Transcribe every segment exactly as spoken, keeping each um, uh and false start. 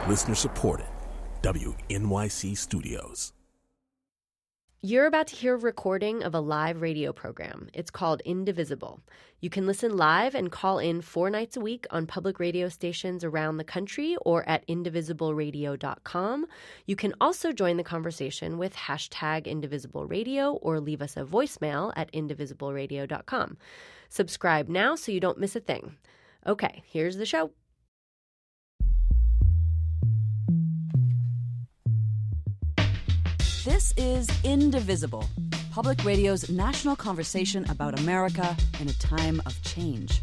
Listener supported. W N Y C Studios. You're about to hear a recording of a live radio program. It's called Indivisible. You can listen live and call in four nights a week on public radio stations around the country or at indivisible radio dot com. You can also join the conversation with hashtag Indivisible Radio or leave us a voicemail at indivisible radio dot com. Subscribe now so you don't miss a thing. Okay, here's the show. This is Indivisible, Public Radio's national conversation about America in a time of change.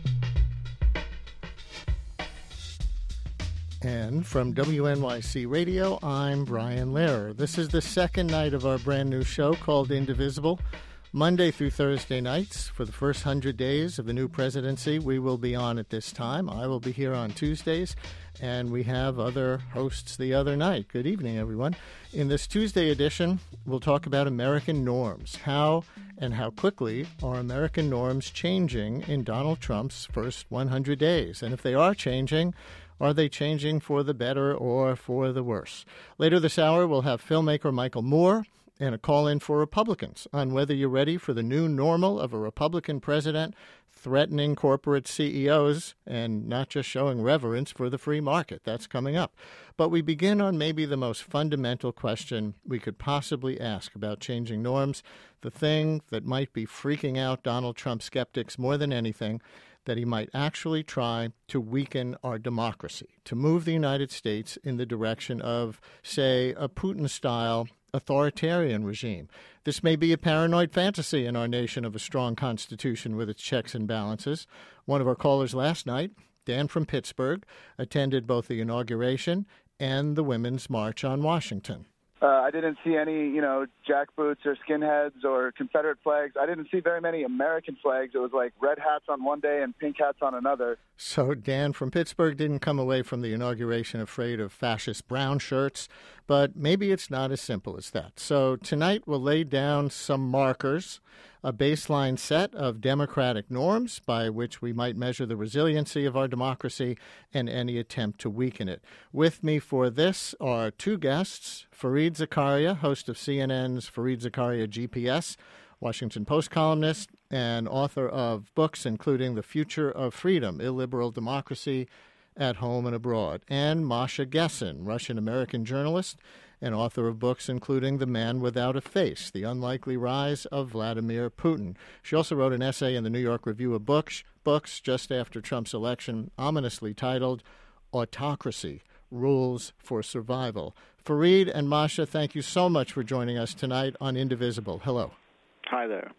And from W N Y C Radio, I'm Brian Lehrer. This is the second night of our brand new show called Indivisible. Monday through Thursday nights for the first hundred days of the new presidency. We will be on at this time. I will be here on Tuesdays, and we have other hosts the other night. Good evening, everyone. In this Tuesday edition, we'll talk about American norms. How and how quickly are American norms changing in Donald Trump's first one hundred days? And if they are changing, are they changing for the better or for the worse? Later this hour, we'll have filmmaker Michael Moore and a call-in for Republicans on whether you're ready for the new normal of a Republican president threatening corporate C E Os and not just showing reverence for the free market. That's coming up. But we begin on maybe the most fundamental question we could possibly ask about changing norms, the thing that might be freaking out Donald Trump skeptics more than anything, that he might actually try to weaken our democracy, to move the United States in the direction of, say, a Putin-style authoritarian regime. This may be a paranoid fantasy in our nation of a strong constitution with its checks and balances. One of our callers last night, Dan from Pittsburgh, attended both the inauguration and the Women's March on Washington. Uh, I didn't see any, you know, jackboots or skinheads or Confederate flags. I didn't see very many American flags. It was like red hats on one day and pink hats on another. So Dan from Pittsburgh didn't come away from the inauguration afraid of fascist brown shirts, but maybe it's not as simple as that. So tonight we'll lay down some markers, a baseline set of democratic norms by which we might measure the resiliency of our democracy and any attempt to weaken it. With me for this are two guests, Fareed Zakaria, host of C N N's Fareed Zakaria G P S, Washington Post columnist, and author of books including The Future of Freedom, Illiberal Democracy at Home and Abroad, and Masha Gessen, Russian-American journalist and author of books including The Man Without a Face, The Unlikely Rise of Vladimir Putin. She also wrote an essay in the New York Review of Books, books just after Trump's election, ominously titled Autocracy, Rules for Survival. Fareed and Masha, thank you so much for joining us tonight on Indivisible. Hello. Hi there.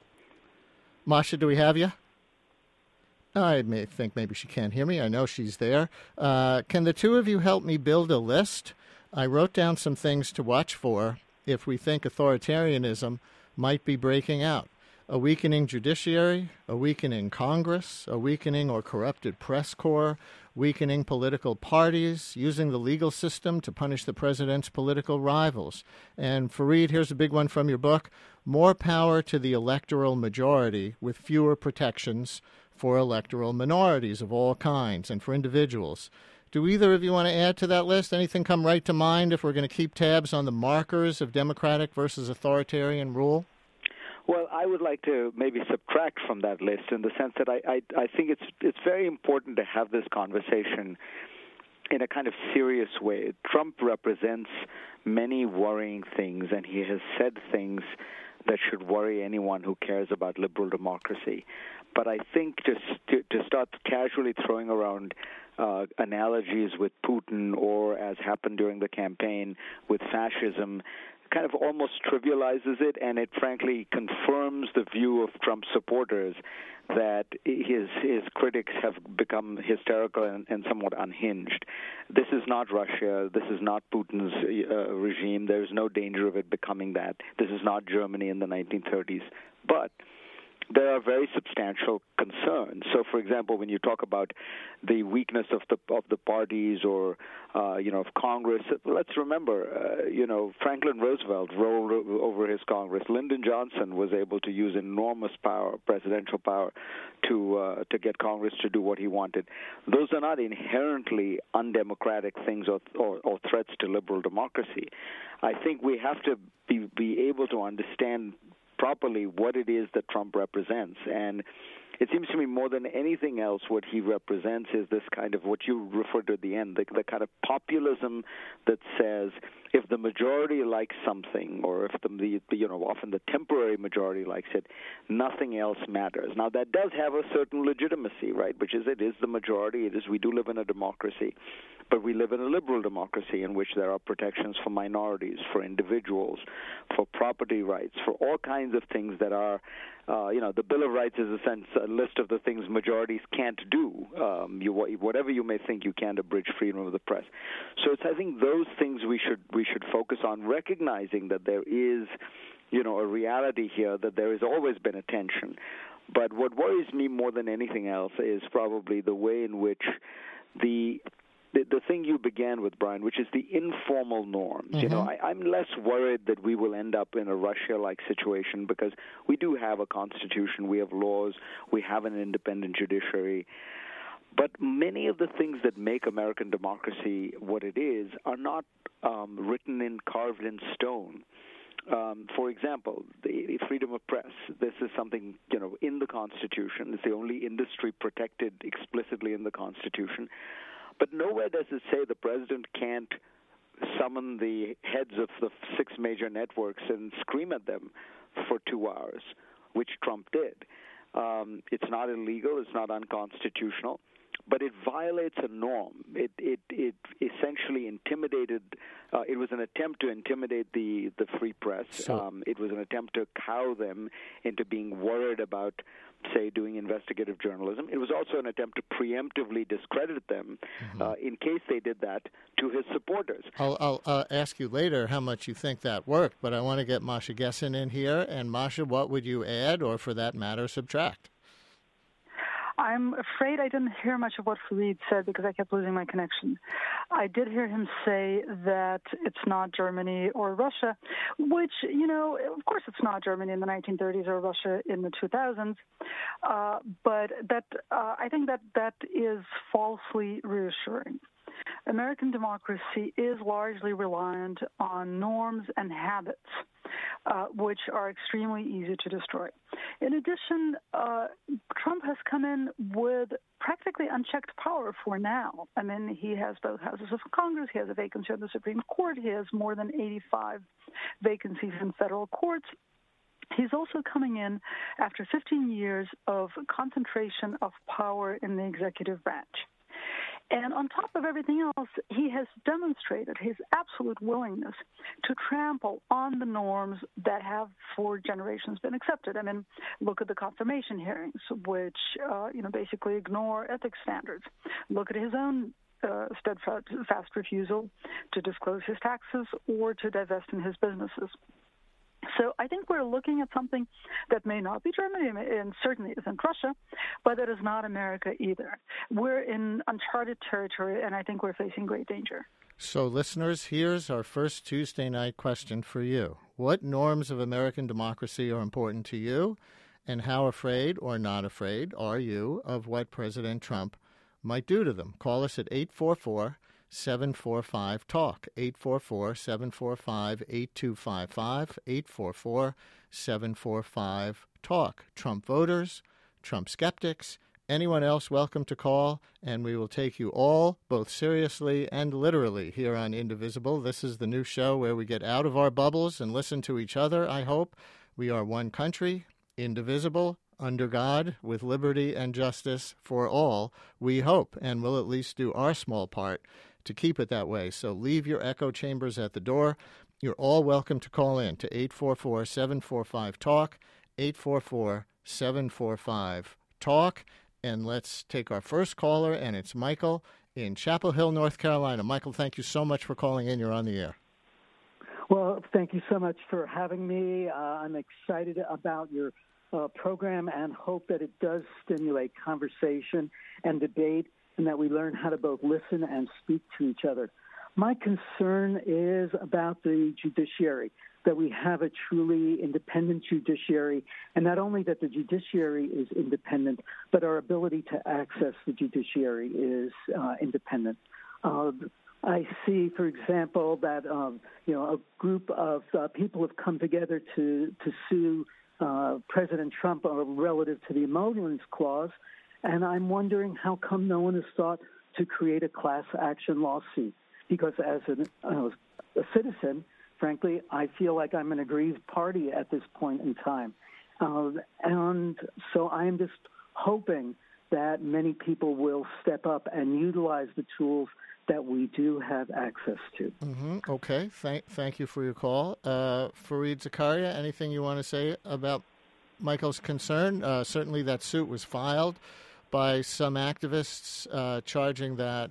Masha, do we have you? I may think maybe she can't hear me. I know she's there. Uh, can the two of you help me build a list? I wrote down some things to watch for if we think authoritarianism might be breaking out. A weakening judiciary, a weakening Congress, a weakening or corrupted press corps, weakening political parties, using the legal system to punish the president's political rivals. And Fareed, here's a big one from your book, more power to the electoral majority with fewer protections for electoral minorities of all kinds and for individuals. Do either of you want to add to that list? Anything come right to mind if we're going to keep tabs on the markers of democratic versus authoritarian rule? Well, I would like to maybe subtract from that list in the sense that I, I, I think it's it's very important to have this conversation in a kind of serious way. Trump represents many worrying things, and he has said things that should worry anyone who cares about liberal democracy. But I think just to, to start casually throwing around uh, analogies with Putin or, as happened during the campaign, with fascism, kind of almost trivializes it, and it frankly confirms the view of Trump's supporters that his his critics have become hysterical and, and somewhat unhinged. This is not Russia. This is not Putin's uh, regime. There's no danger of it becoming that. This is not Germany in the nineteen thirties. But there are very substantial concerns. So, for example, when you talk about the weakness of the of the parties or, uh, you know, of Congress, let's remember, uh, you know, Franklin Roosevelt rolled over his Congress. Lyndon Johnson was able to use enormous power, presidential power, to uh, to get Congress to do what he wanted. Those are not inherently undemocratic things or, or, or threats to liberal democracy. I think we have to be, be able to understand properly what it is that Trump represents. And it seems to me more than anything else what he represents is this kind of what you referred to at the end, the, the kind of populism that says if the majority likes something or if the, the, you know, often the temporary majority likes it, nothing else matters. Now, that does have a certain legitimacy, right, which is it is the majority. It is we do live in a democracy, but we live in a liberal democracy in which there are protections for minorities, for individuals, for property rights, for all kinds of things that are, uh, you know, the Bill of Rights is a sense a list of the things majorities can't do. Um, you, whatever you may think, you can't abridge freedom of the press. So it's, I think, those things we should we should focus on, recognizing that there is, you know, a reality here, that there has always been a tension. But what worries me more than anything else is probably the way in which the The, the thing you began with, Brian, which is the informal norms. Mm-hmm. You know, I, I'm less worried that we will end up in a Russia-like situation because we do have a constitution, we have laws, we have an independent judiciary. But many of the things that make American democracy what it is are not um, written in, carved in stone. Um, for example, the freedom of press. This is something, you know, in the Constitution. It's the only industry protected explicitly in the Constitution. But nowhere does it say the president can't summon the heads of the six major networks and scream at them for two hours, which Trump did. Um, it's not illegal. It's not unconstitutional. But it violates a norm. It it, it essentially intimidated. Uh, it was an attempt to intimidate the, the free press. So, um, it was an attempt to cow them into being worried about, say, doing investigative journalism. It was also an attempt to preemptively discredit them mm-hmm. uh, in case they did that to his supporters. I'll, I'll uh, ask you later how much you think that worked, but I want to get Masha Gessen in here. And Masha, what would you add or, for that matter, subtract? I'm afraid I didn't hear much of what Fareed said because I kept losing my connection. I did hear him say that it's not Germany or Russia, which, you know, of course it's not Germany in the nineteen thirties or Russia in the two thousands. Uh, but that uh, I think that that is falsely reassuring. American democracy is largely reliant on norms and habits, uh, which are extremely easy to destroy. In addition, uh, Trump has come in with practically unchecked power for now. I mean, he has both houses of Congress, he has a vacancy on the Supreme Court, he has more than eighty-five vacancies in federal courts. He's also coming in after fifteen years of concentration of power in the executive branch. And on top of everything else, he has demonstrated his absolute willingness to trample on the norms that have for generations been accepted. I mean, look at the confirmation hearings, which, uh, you know, basically ignore ethics standards. Look at his own uh, steadfast refusal to disclose his taxes or to divest in his businesses. So I think we're looking at something that may not be Germany and certainly isn't Russia, but that is not America either. We're in uncharted territory, and I think we're facing great danger. So, listeners, here's our first Tuesday night question for you. What norms of American democracy are important to you, and how afraid or not afraid are you of what President Trump might do to them? Call us at eight four four, seven four five, talk, eight four four, seven four five, eight two five five, eight four four, seven four five, talk. Trump voters, Trump skeptics, anyone else welcome to call, and we will take you all, both seriously and literally, here on Indivisible. This is the new show where we get out of our bubbles and listen to each other, I hope. We are one country, indivisible, under God, with liberty and justice for all, we hope, and we'll at least do our small part to keep it that way. So leave your echo chambers at the door. You're all welcome to call in to eight four four, seven four five, talk, eight four four, seven four five, talk. And let's take our first caller, and it's Michael in Chapel Hill, North Carolina. Michael, thank you so much for calling in. You're on the air. Well, thank you so much for having me. Uh, I'm excited about your uh, program and hope that it does stimulate conversation and debate, and that we learn how to both listen and speak to each other. My concern is about the judiciary, that we have a truly independent judiciary, and not only that the judiciary is independent, but our ability to access the judiciary is uh, independent. Uh, I see, for example, that um, you know a group of uh, people have come together to to sue uh, President Trump uh, relative to the Emoluments Clause, and I'm wondering how come no one has thought to create a class action lawsuit. Because as an, uh, a citizen, frankly, I feel like I'm an aggrieved party at this point in time. Uh, and so I am just hoping that many people will step up and utilize the tools that we do have access to. Mm-hmm. Okay. Thank, thank you for your call. Uh, Fareed Zakaria, anything you want to say about Michael's concern? Uh, certainly that suit was filed by some activists uh, charging that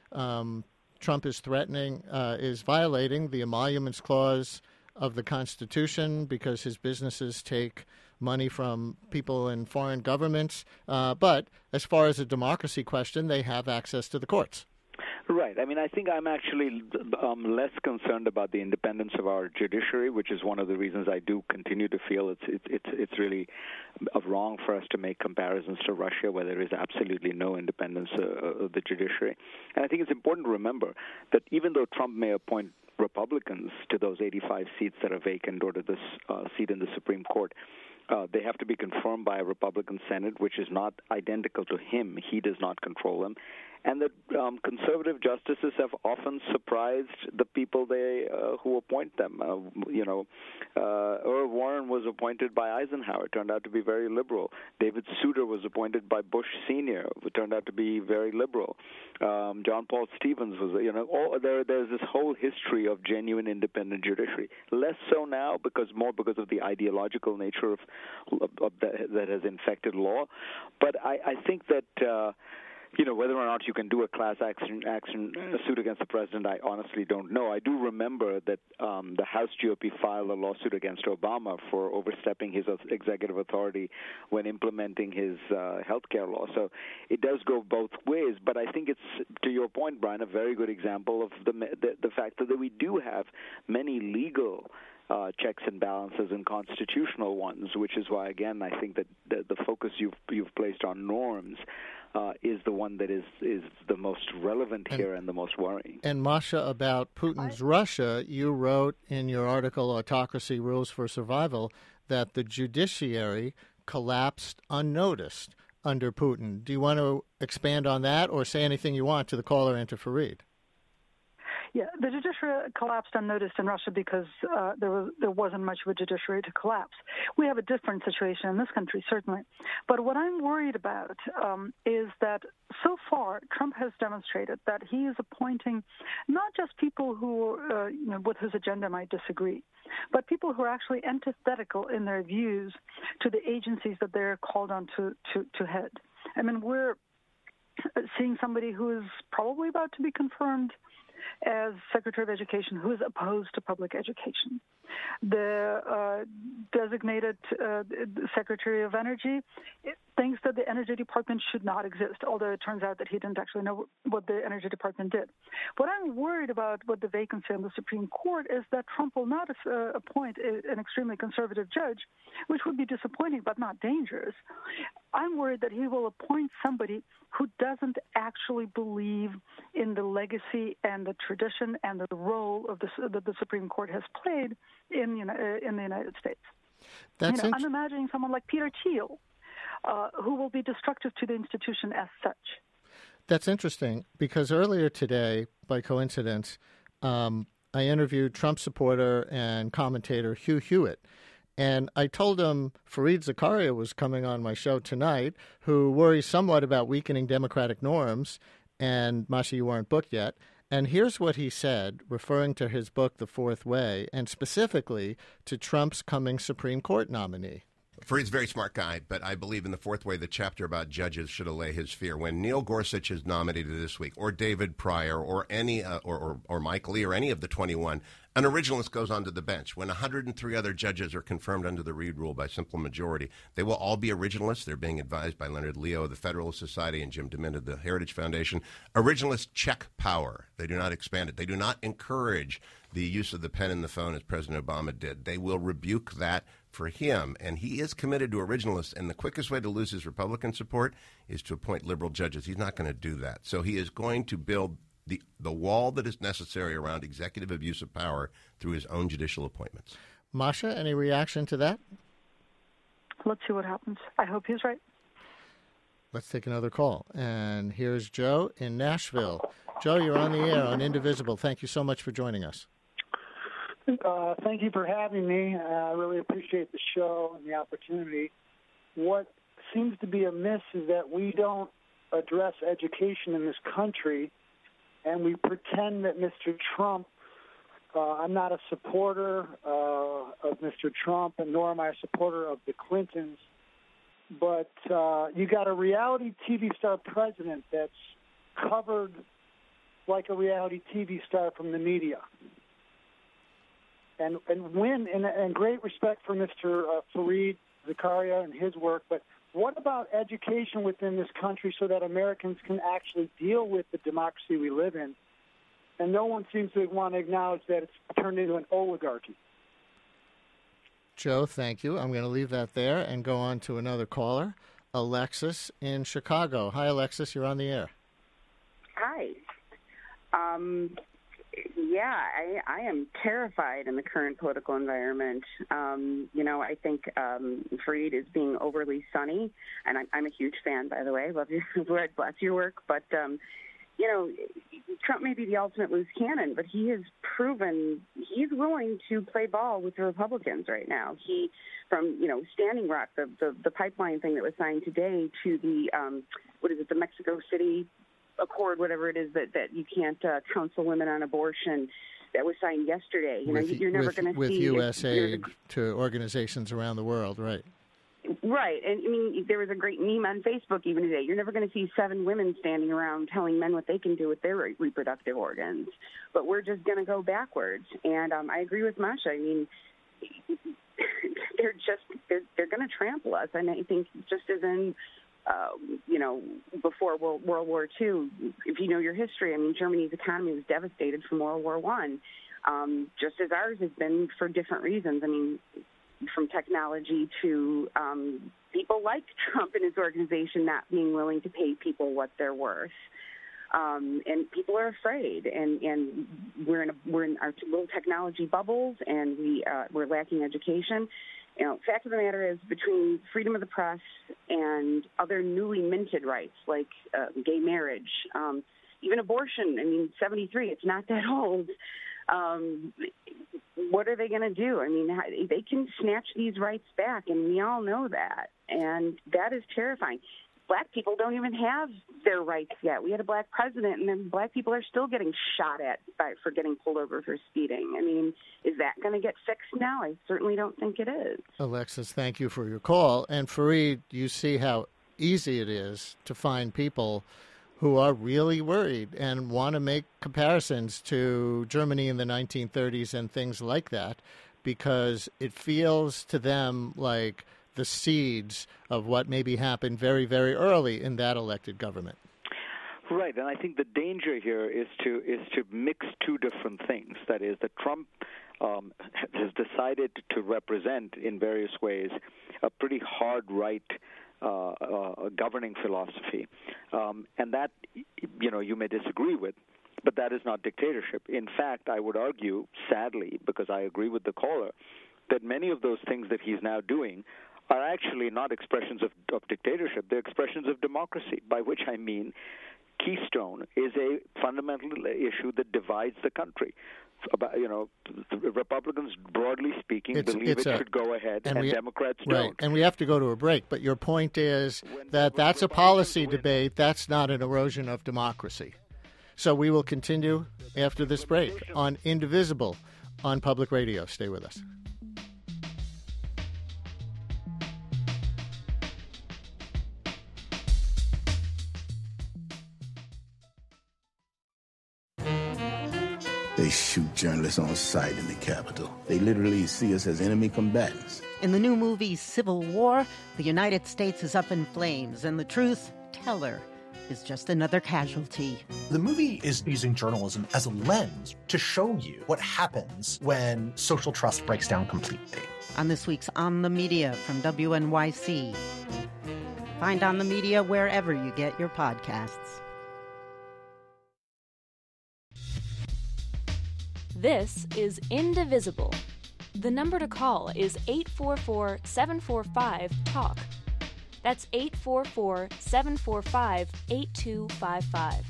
um, Trump is threatening, uh, is violating the Emoluments Clause of the Constitution because his businesses take money from people in foreign governments. Uh, but as far as a democracy question, they have access to the courts. Right. I mean, I think I'm actually um, less concerned about the independence of our judiciary, which is one of the reasons I do continue to feel it's it's it's, it's really wrong for us to make comparisons to Russia, where there is absolutely no independence uh, of the judiciary. And I think it's important to remember that even though Trump may appoint Republicans to those eighty-five seats that are vacant or to this uh, seat in the Supreme Court, Uh, they have to be confirmed by a Republican Senate, which is not identical to him. He does not control them. And that um, conservative justices have often surprised the people they uh, who appoint them. Uh, you know, uh, Irv Warren was appointed by Eisenhower, turned out to be very liberal. David Souter was appointed by Bush Senior, turned out to be very liberal. Um, John Paul Stevens was, you know, all, there, there's this whole history of genuine independent judiciary. Less so now, because more because of the ideological nature of, of, of that, that has infected law. But I, I think that. Uh, You know, whether or not you can do a class action action suit against the president, I honestly don't know. I do remember that um, the House G O P filed a lawsuit against Obama for overstepping his executive authority when implementing his uh, health care law. So it does go both ways. But I think it's, to your point, Brian, a very good example of the the, the fact that we do have many legal Uh, checks and balances and constitutional ones, which is why, again, I think that the, the focus you've you've placed on norms uh, is the one that is, is the most relevant and, here and the most worrying. And Masha, about Putin's I... Russia, you wrote in your article, Autocracy Rules for Survival, that the judiciary collapsed unnoticed under Putin. Do you want to expand on that or say anything you want to the caller and to Fareed? Yeah, the judiciary collapsed unnoticed in Russia because uh, there was there wasn't much of a judiciary to collapse. We have a different situation in this country, certainly. But what I'm worried about um, is that so far Trump has demonstrated that he is appointing not just people who, uh, you know, with whose agenda might disagree, but people who are actually antithetical in their views to the agencies that they're called on to, to, to head. I mean, we're seeing somebody who is probably about to be confirmed as Secretary of Education who is opposed to public education. The uh, designated uh, Secretary of Energy thinks that the Energy Department should not exist, although it turns out that he didn't actually know what the Energy Department did. What I'm worried about with the vacancy on the Supreme Court is that Trump will not uh, appoint a, an extremely conservative judge, which would be disappointing but not dangerous. I'm worried that he will appoint somebody who doesn't actually believe in the legacy and the tradition and the role of the, that the Supreme Court has played in, uh, in the United States. That's you know, I'm imagining someone like Peter Thiel, uh, who will be destructive to the institution as such. That's interesting, because earlier today, by coincidence, um, I interviewed Trump supporter and commentator Hugh Hewitt. And I told him Fareed Zakaria was coming on my show tonight, who worries somewhat about weakening democratic norms. And, Masha, you weren't booked yet. And here's what he said, referring to his book, The Fourth Way, and specifically to Trump's coming Supreme Court nominee. Fareed's a very smart guy, but I believe in the fourth way, the chapter about judges should allay his fear. When Neil Gorsuch is nominated this week, or David Pryor, or any, uh, or, or or Mike Lee, or any of the twenty-one, an originalist goes onto the bench. When one hundred three other judges are confirmed under the Reed Rule by simple majority, they will all be originalists. They're being advised by Leonard Leo of the Federalist Society and Jim DeMint of the Heritage Foundation. Originalists check power. They do not expand it. They do not encourage the use of the pen and the phone as President Obama did. They will rebuke that for him, and he is committed to originalists, and the quickest way to lose his Republican support is to appoint liberal judges. He's not going to do that. So he is going to build the the wall that is necessary around executive abuse of power through his own judicial appointments. Masha, any reaction to that? Let's see what happens. I hope he's right. Let's take another call. And here's Joe in Nashville. Joe, you're on the air on Indivisible. Thank you so much for joining us. Uh, thank you for having me. Uh, I really appreciate the show and the opportunity. What seems to be amiss is that we don't address education in this country, and we pretend that Mister Trump, uh, I'm not a supporter uh, of Mister Trump, and nor am I a supporter of the Clintons, but uh, you got a reality T V star president that's covered like a reality T V star from the media. And and when and, and great respect for Mister Uh, Fareed Zakaria and his work, but what about education within this country so that Americans can actually deal with the democracy we live in? And no one seems to want to acknowledge that it's turned into an oligarchy. Joe, thank you. I'm going to leave that there and go on to another caller, Alexis in Chicago. Hi, Alexis. You're on the air. Hi. Um, yeah, I, I am terrified in the current political environment. Um, you know, I think um, Fareed is being overly sunny, and I'm, I'm a huge fan, by the way. Love your, bless your work. But, um, you know, Trump may be the ultimate loose cannon, but he has proven he's willing to play ball with the Republicans right now. He, from, you know, Standing Rock, the, the, the pipeline thing that was signed today, to the, um, what is it, the Mexico City Accord, whatever it is, that, that you can't uh, counsel women on abortion, that was signed yesterday. You know, with, you're never with, going to with see U S aid a, to organizations around the world, right? Right, and I mean, there was a great meme on Facebook even today. You're never going to see seven women standing around telling men what they can do with their re- reproductive organs, but we're just going to go backwards. And um, I agree with Masha. I mean, they're just they're they're going to trample us, and I think just as in. Uh, you know, before World, World War Two, if you know your history, I mean, Germany's economy was devastated from World War One, um, just as ours has been for different reasons. I mean, from technology to um, people like Trump and his organization not being willing to pay people what they're worth. Um, and people are afraid, and, and we're in a, we're in our little technology bubbles, and we uh, we're lacking education. You know, fact of the matter is, between freedom of the press and other newly minted rights like uh, gay marriage, um, even abortion. I mean, seventy-three, it's not that old. Um, what are they going to do? I mean, they can snatch these rights back, and we all know that, and that is terrifying. Black people don't even have their rights yet. We had a black president, and then black people are still getting shot at by, for getting pulled over for speeding. I mean, is that going to get fixed now? I certainly don't think it is. Alexis, thank you for your call. And Fareed, you see how easy it is to find people who are really worried and want to make comparisons to Germany in the nineteen thirties and things like that, because it feels to them like the seeds of what maybe happened very, very early in that elected government. Right, and I think the danger here is to is to mix two different things. That is, that Trump um, has decided to represent in various ways a pretty hard right uh, uh, governing philosophy, um, and that, you know, you may disagree with. But that is not dictatorship. In fact, I would argue, sadly, because I agree with the caller, that many of those things that he's now doing are actually not expressions of, of dictatorship. They're expressions of democracy, by which I mean Keystone is a fundamental issue that divides the country. About, you know, the Republicans, broadly speaking, it's, believe it's it a, should go ahead, and, and we, Democrats right, don't. And we have to go to a break. But your point is when, that when that's a policy win, debate. That's not an erosion of democracy. So we will continue after this break on Indivisible on Public Radio. Stay with us. They shoot journalists on sight in the Capitol. They literally see us as enemy combatants. In the new movie Civil War, the United States is up in flames, and the truth teller is just another casualty. The movie is using journalism as a lens to show you what happens when social trust breaks down completely. On this week's On the Media from W N Y C. Find On the Media wherever you get your podcasts. This is Indivisible. The number to call is eight four four, seven four five, TALK. That's eight four four, seven four five, eight two five five.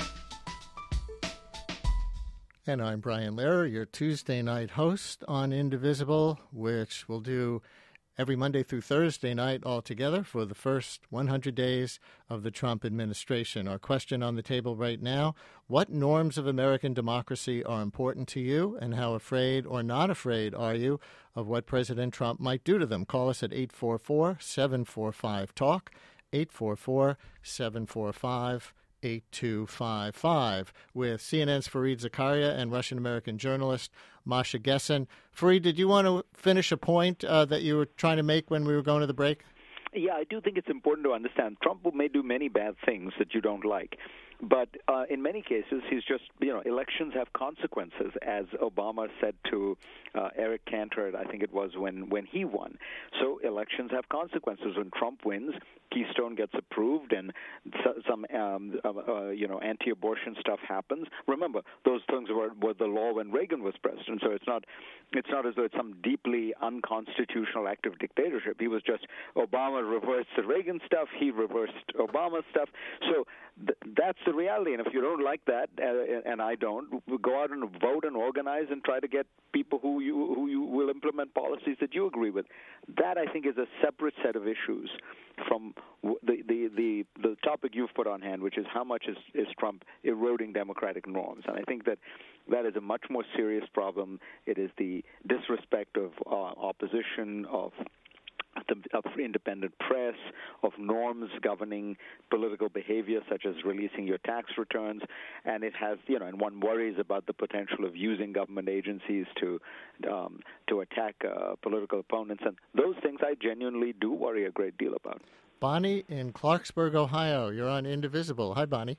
And I'm Brian Lehrer, your Tuesday night host on Indivisible, which we'll do every Monday through Thursday night all together for the first one hundred days of the Trump administration. Our question on the table right now: what norms of American democracy are important to you, and how afraid or not afraid are you of what President Trump might do to them? Call us at eight four four, seven four five, TALK, eight four four, seven four five, eight two five five, with C N N's Fareed Zakaria and Russian-American journalist Masha Gessen. Fareed, did you want to finish a point uh, that you were trying to make when we were going to the break? Yeah, I do think it's important to understand Trump may do many bad things that you don't like. But uh, in many cases, he's just, you know, elections have consequences, as Obama said to uh, Eric Cantor, I think it was when, when he won. So elections have consequences. When Trump wins, Keystone gets approved and so, some, um, uh, uh, you know, anti-abortion stuff happens. Remember, those things were, were the law when Reagan was president, so it's not, it's not as though it's some deeply unconstitutional act of dictatorship. He was just, Obama reversed the Reagan stuff, he reversed Obama stuff. So th- that's the reality, and if you don't like that, uh, and I don't, we'll go out and vote and organize and try to get people who you who you will implement policies that you agree with. That, I think, is a separate set of issues from the the the, the topic you've put on hand, which is how much is, is Trump eroding democratic norms. And I think that that is a much more serious problem. It is the disrespect of uh, opposition, of of independent press, of norms governing political behavior, such as releasing your tax returns, and it has, you know, and one worries about the potential of using government agencies to um, to attack uh, political opponents, and those things I genuinely do worry a great deal about. Bonnie in Clarksburg, Ohio, you're on Indivisible. Hi, Bonnie.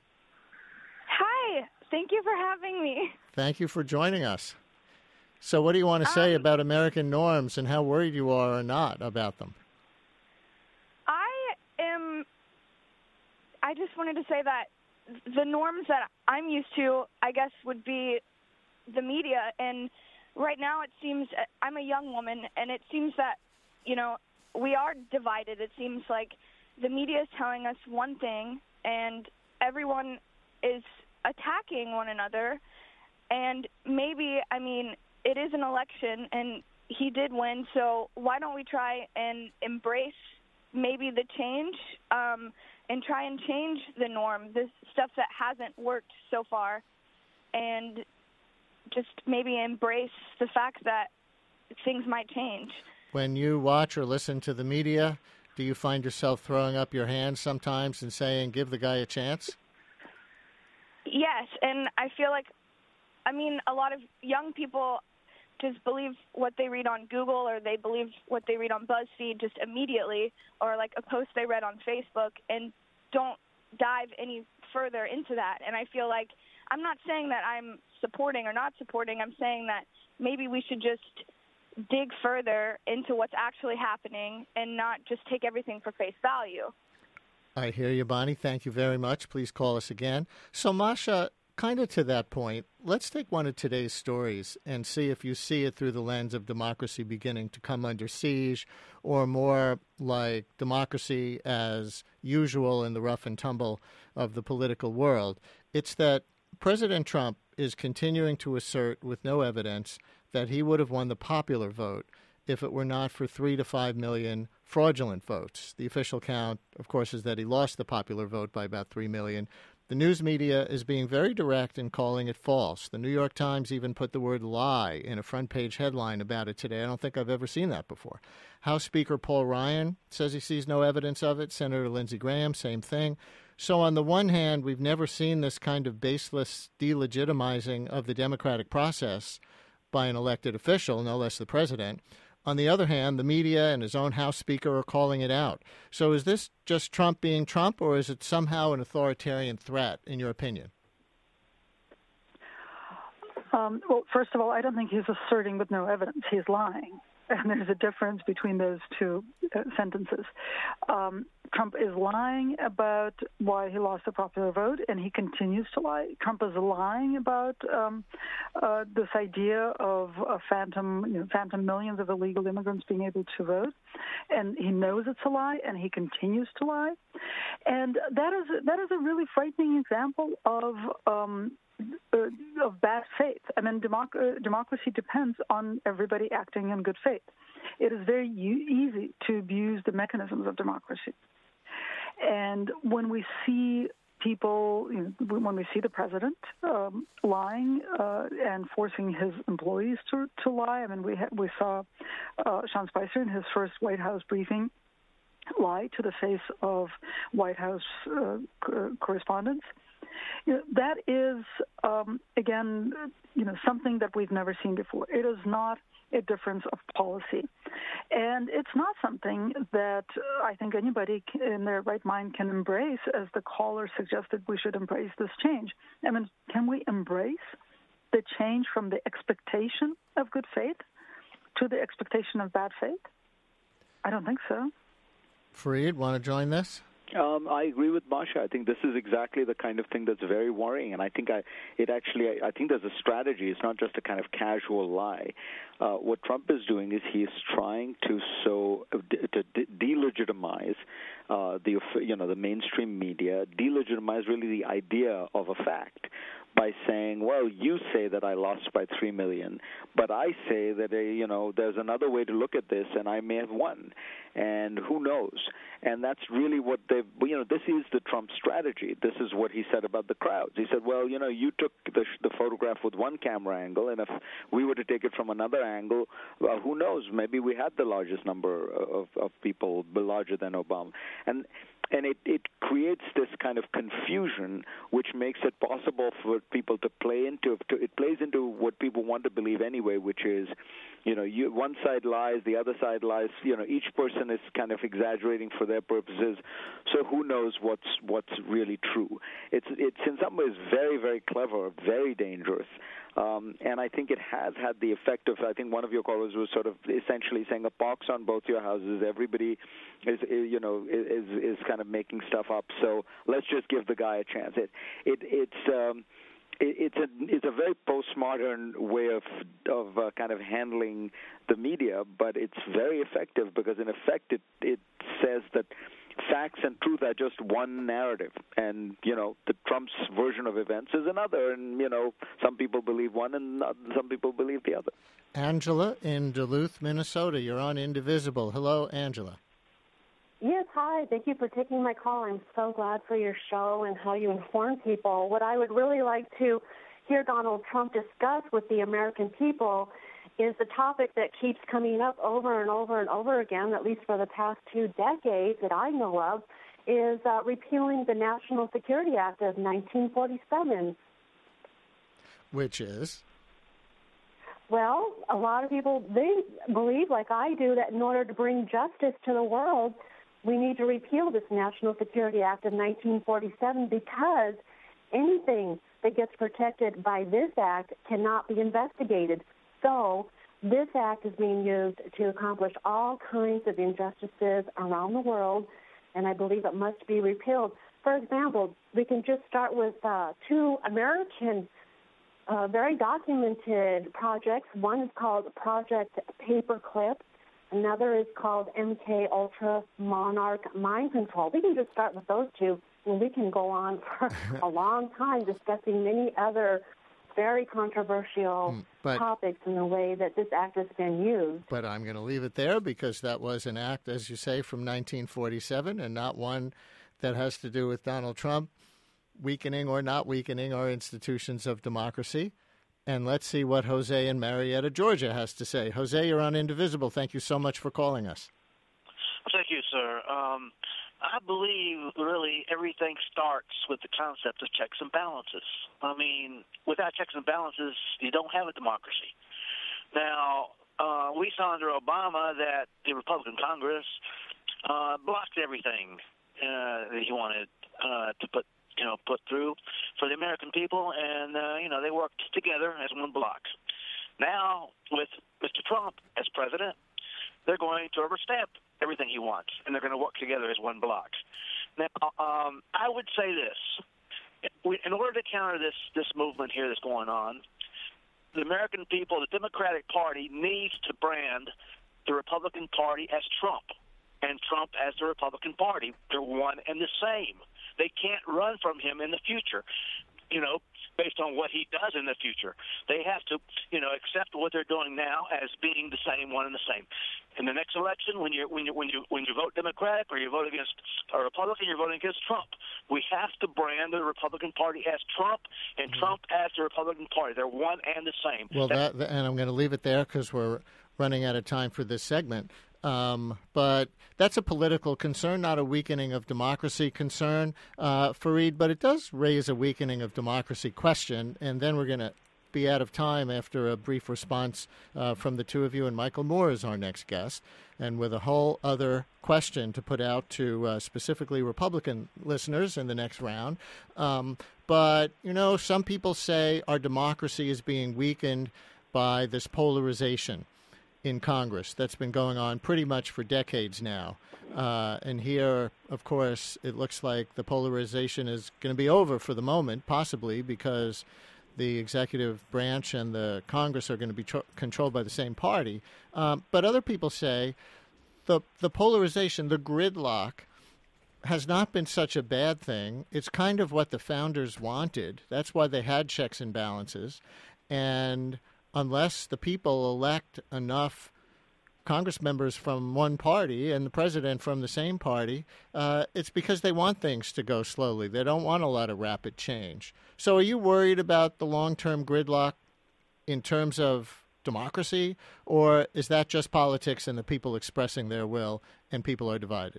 Hi, thank you for having me. Thank you for joining us. So what do you want to say um, about American norms and how worried you are or not about them? I am, I just wanted to say that the norms that I'm used to, I guess, would be the media. And right now it seems, I'm a young woman, and it seems that, you know, we are divided. It seems like the media is telling us one thing, and everyone is attacking one another. And maybe, I mean, it is an election, and he did win, so why don't we try and embrace maybe the change um, and try and change the norm, this stuff that hasn't worked so far, and just maybe embrace the fact that things might change. When you watch or listen to the media, do you find yourself throwing up your hands sometimes and saying, give the guy a chance? Yes, and I feel like, I mean, a lot of young people just believe what they read on Google, or they believe what they read on BuzzFeed just immediately, or like a post they read on Facebook, and don't dive any further into that. And I feel like, I'm not saying that I'm supporting or not supporting, I'm saying that maybe we should just dig further into what's actually happening and not just take everything for face value. I hear you, Bonnie. Thank you very much. Please call us again. So, Masha, kind of to that point, let's take one of today's stories and see if you see it through the lens of democracy beginning to come under siege, or more like democracy as usual in the rough and tumble of the political world. It's that President Trump is continuing to assert with no evidence that he would have won the popular vote if it were not for three to five million fraudulent votes. The official count, of course, is that he lost the popular vote by about three million. The news media is being very direct in calling it false. The New York Times even put the word lie in a front-page headline about it today. I don't think I've ever seen that before. House Speaker Paul Ryan says he sees no evidence of it. Senator Lindsey Graham, same thing. So on the one hand, we've never seen this kind of baseless delegitimizing of the democratic process by an elected official, no less the president. On the other hand, the media and his own House Speaker are calling it out. So is this just Trump being Trump, or is it somehow an authoritarian threat, in your opinion? Um, well, first of all, I don't think he's asserting with no evidence. He's lying. And there's a difference between those two uh, sentences. Um, Trump is lying about why he lost the popular vote, and he continues to lie. Trump is lying about um, uh, this idea of a phantom, you know, phantom millions of illegal immigrants being able to vote, and he knows it's a lie, and he continues to lie. And that is that is a really frightening example of. Um, Uh, of bad faith. I mean, democ- uh, democracy depends on everybody acting in good faith. It is very u- easy to abuse the mechanisms of democracy. And when we see people, you know, when we see the president um, lying uh, and forcing his employees to, to lie, I mean, we ha- we saw uh, Sean Spicer in his first White House briefing lie to the face of White House uh, co- correspondents. You know, that is, um, again, you know, something that we've never seen before. It is not a difference of policy. And it's not something that uh, I think anybody in their right mind can embrace, as the caller suggested we should embrace this change. I mean, can we embrace the change from the expectation of good faith to the expectation of bad faith? I don't think so. Fareed, want to join this? Um, I agree with Masha. I think this is exactly the kind of thing that's very worrying, and I think I, it actually, I, I think there's a strategy. It's not just a kind of casual lie. Uh, what Trump is doing is he is trying to so to de- delegitimize uh, the you know the mainstream media, delegitimize really the idea of a fact by saying, well, you say that I lost by three million, but I say that, uh, you know, there's another way to look at this, and I may have won, and who knows? And that's really what they've, you know, this is the Trump strategy. This is what he said about the crowds. He said, well, you know, you took the, the photograph with one camera angle, and if we were to take it from another angle, well, who knows? Maybe we had the largest number of, of people, larger than Obama. And And it, it creates this kind of confusion, which makes it possible for people to play into. To, it plays into what people want to believe anyway, which is, you know, you, one side lies, the other side lies. You know, each person is kind of exaggerating for their purposes. So who knows what's what's really true? It's it's in some ways very very clever, very dangerous. Um, and I think it has had the effect of, I think one of your callers was sort of essentially saying a pox on both your houses. Everybody is, you know, is is kind of making stuff up. So let's just give the guy a chance. It it it's um, it, it's a it's a very postmodern way of of uh, kind of handling the media, but it's very effective because in effect it it says that facts and truth are just one narrative, and you know the Trump's version of events is another, and you know some people believe one and some people believe the other. Angela in Duluth, Minnesota, you're on Indivisible. Hello, Angela. Yes, hi. Thank you for taking my call. I'm so glad for your show and how you inform people. What I would really like to hear Donald Trump discuss with the American people is the topic that keeps coming up over and over and over again, at least for the past two decades that I know of, is uh, repealing the National Security Act of nineteen forty-seven. Which is? Well, a lot of people, they believe, like I do, that in order to bring justice to the world, we need to repeal this National Security Act of nineteen forty-seven because anything that gets protected by this act cannot be investigated. So this act is being used to accomplish all kinds of injustices around the world, and I believe it must be repealed. For example, we can just start with uh, two American uh, very documented projects. One is called Project Paperclip. Another is called M K Ultra Monarch Mind Control. We can just start with those two, and we can go on for a long time discussing many other very controversial but, topics in the way that this act has been used. But I'm going to leave it there because that was an act, as you say, from nineteen forty-seven and not one that has to do with Donald Trump weakening or not weakening our institutions of democracy. And let's see what Jose in Marietta, Georgia has to say. Jose, you're on Indivisible. Thank you so much for calling us. Thank you, sir. Um, I believe really everything starts with the concept of checks and balances. I mean, without checks and balances, you don't have a democracy. Now, uh, we saw under Obama that the Republican Congress uh, blocked everything uh, that he wanted uh, to put, you know, put through for the American people, and uh, you know, they worked together as one block. Now, with Mister Trump as president, they're going to overstep everything he wants, and they're going to work together as one block. Now, um, I would say this. We, in order to counter this, this movement here that's going on, the American people, the Democratic Party, needs to brand the Republican Party as Trump and Trump as the Republican Party. They're one and the same. They can't run from him in the future, you know, based on what he does in the future. They have to, you know, accept what they're doing now as being the same, one and the same. In the next election, when you when you when you when you vote Democratic or you vote against a Republican, you're voting against Trump. We have to brand the Republican Party as Trump and mm-hmm. Trump as the Republican Party. They're one and the same. Well, that, and I'm going to leave it there because we're running out of time for this segment. Um, but that's a political concern, not a weakening of democracy concern, uh, Fareed. But it does raise a weakening of democracy question, and then we're going to be out of time after a brief response uh, from the two of you, and Michael Moore is our next guest, and with a whole other question to put out to uh, specifically Republican listeners in the next round. Um, but, you know, some people say our democracy is being weakened by this polarization in Congress that's been going on pretty much for decades now. Uh, and here, of course, it looks like the polarization is going to be over for the moment, possibly because the executive branch and the Congress are going to be tro- controlled by the same party. Um, but other people say the the polarization, the gridlock, has not been such a bad thing. It's kind of what the founders wanted. That's why they had checks and balances. And unless the people elect enough Congress members from one party and the president from the same party, uh, it's because they want things to go slowly. They don't want a lot of rapid change. So are you worried about the long-term gridlock in terms of democracy, or is that just politics and the people expressing their will and people are divided?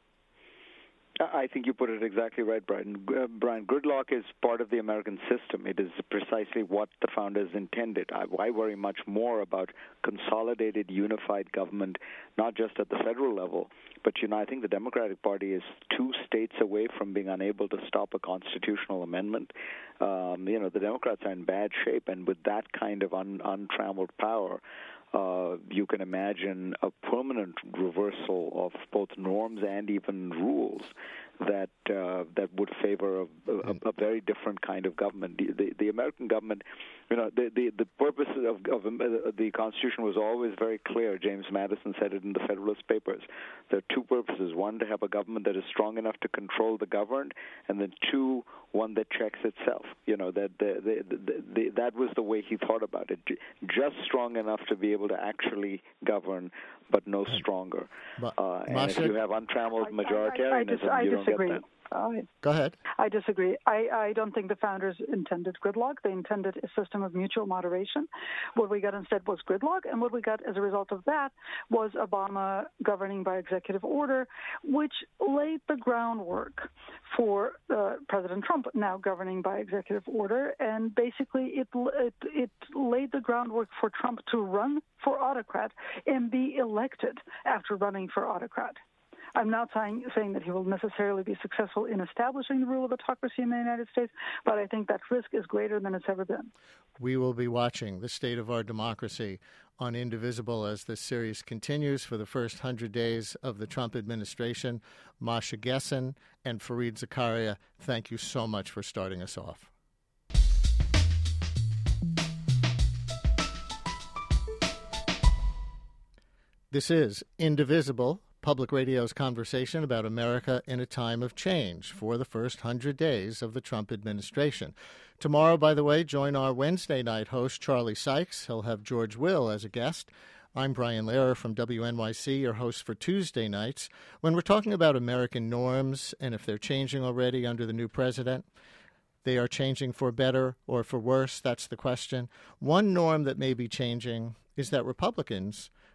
I think you put it exactly right, Brian. Uh, Brian, gridlock is part of the American system. It is precisely what the founders intended. I, I worry much more about consolidated, unified government, not just at the federal level, but, you know, I think the Democratic Party is two states away from being unable to stop a constitutional amendment. Um, you know, the Democrats are in bad shape, and with that kind of un, untrammeled power, Uh, you can imagine a permanent reversal of both norms and even rules that uh, that would favor a, a, a very different kind of government. The, the, the American government, you know, the the, the purpose of, of the Constitution was always very clear. James Madison said it in the Federalist Papers. There are two purposes: one, to have a government that is strong enough to control the governed, and then two, one that checks itself. You know, that the, the, the, the, that was the way he thought about it. Just strong enough to be able to actually govern, but no stronger. But, uh, and if you have untrammeled majoritarianism, I, I, I, I you don't disagree. get that. I, Go ahead. I disagree. I, I don't think the founders intended gridlock. They intended a system of mutual moderation. What we got instead was gridlock, and what we got as a result of that was Obama governing by executive order, which laid the groundwork for uh, President Trump now governing by executive order, and basically it, it, it laid the groundwork for Trump to run for autocrat and be elected after running for autocrat. I'm not saying, saying that he will necessarily be successful in establishing the rule of autocracy in the United States, but I think that risk is greater than it's ever been. We will be watching the state of our democracy on Indivisible as this series continues for the first hundred days of the Trump administration. Masha Gessen and Fareed Zakaria, thank you so much for starting us off. This is Indivisible, Public Radio's conversation about America in a time of change for the first hundred days of the Trump administration. Tomorrow, by the way, join our Wednesday night host, Charlie Sykes. He'll have George Will as a guest. I'm Brian Lehrer from W N Y C, your host for Tuesday nights. When we're talking about American norms and if they're changing already under the new president, they are changing for better or for worse, that's the question. One norm that may be changing is that Republicans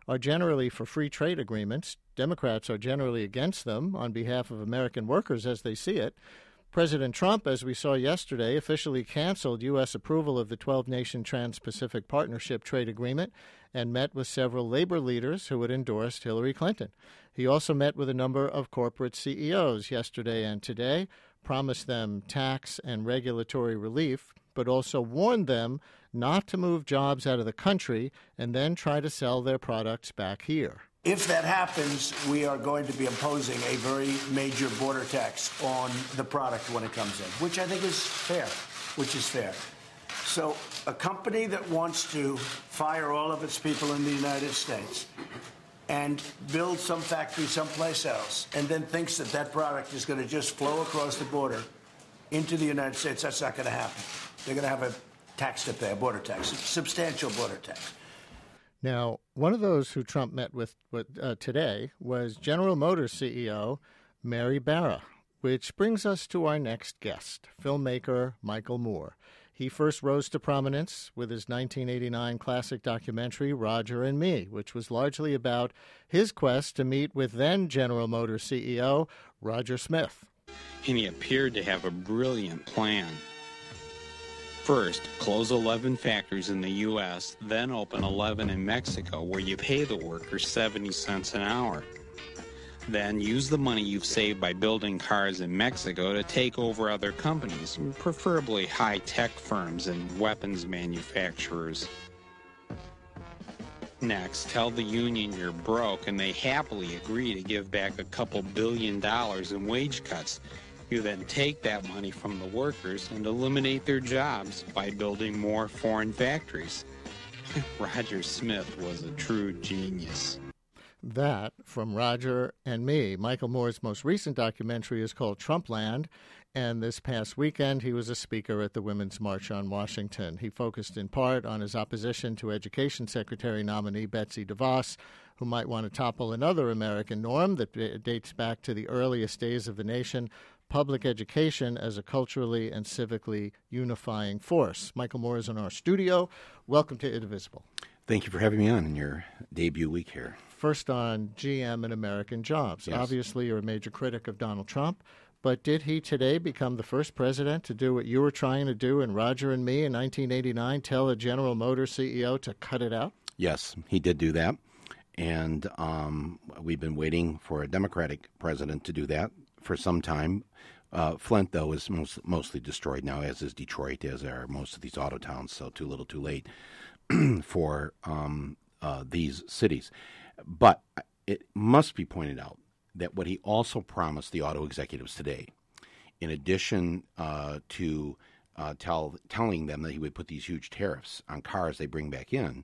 are generally for free trade agreements. Democrats are generally against them on behalf of American workers as they see it. President Trump, as we saw yesterday, officially canceled U S approval of the twelve-nation Trans-Pacific Partnership Trade Agreement and met with several labor leaders who had endorsed Hillary Clinton. He also met with a number of corporate C E Os yesterday and today, promised them tax and regulatory relief, but also warned them not to move jobs out of the country and then try to sell their products back here. If that happens, we are going to be imposing a very major border tax on the product when it comes in, which I think is fair, which is fair. So a company that wants to fire all of its people in the United States and build some factory someplace else and then thinks that that product is going to just flow across the border into the United States, that's not going to happen. They're going to have a tax to pay, a border tax, a substantial border tax. Now, one of those who Trump met with, with uh, today was General Motors C E O Mary Barra, which brings us to our next guest, filmmaker Michael Moore. He first rose to prominence with his nineteen eighty-nine classic documentary, Roger and Me, which was largely about his quest to meet with then General Motors C E O Roger Smith. And he appeared to have a brilliant plan. First, close eleven factories in the U S, then open eleven in Mexico where you pay the workers seventy cents an hour. Then use the money you've saved by building cars in Mexico to take over other companies, preferably high-tech firms and weapons manufacturers. Next, tell the union you're broke and they happily agree to give back a couple billion dollars in wage cuts. You then take that money from the workers and eliminate their jobs by building more foreign factories. Roger Smith was a true genius. That from Roger and Me. Michael Moore's most recent documentary is called Trumpland, and this past weekend he was a speaker at the Women's March on Washington. He focused in part on his opposition to Education Secretary nominee Betsy DeVos, who might want to topple another American norm that dates back to the earliest days of the nation, public education as a culturally and civically unifying force. Michael Moore is in our studio. Welcome to Indivisible. Thank you for having me on in your debut week here. First on G M and American jobs. Yes. Obviously, you're a major critic of Donald Trump, but did he today become the first president to do what you were trying to do in Roger and Me in nineteen eighty-nine, tell a General Motors C E O to cut it out? Yes, he did do that, and um, we've been waiting for a Democratic president to do that for some time. Uh, Flint, though, is most, mostly destroyed now, as is Detroit, as are most of these auto towns, so too little too late for um, uh, these cities. But it must be pointed out that what he also promised the auto executives today, in addition uh, to uh, tell, telling them that he would put these huge tariffs on cars they bring back in,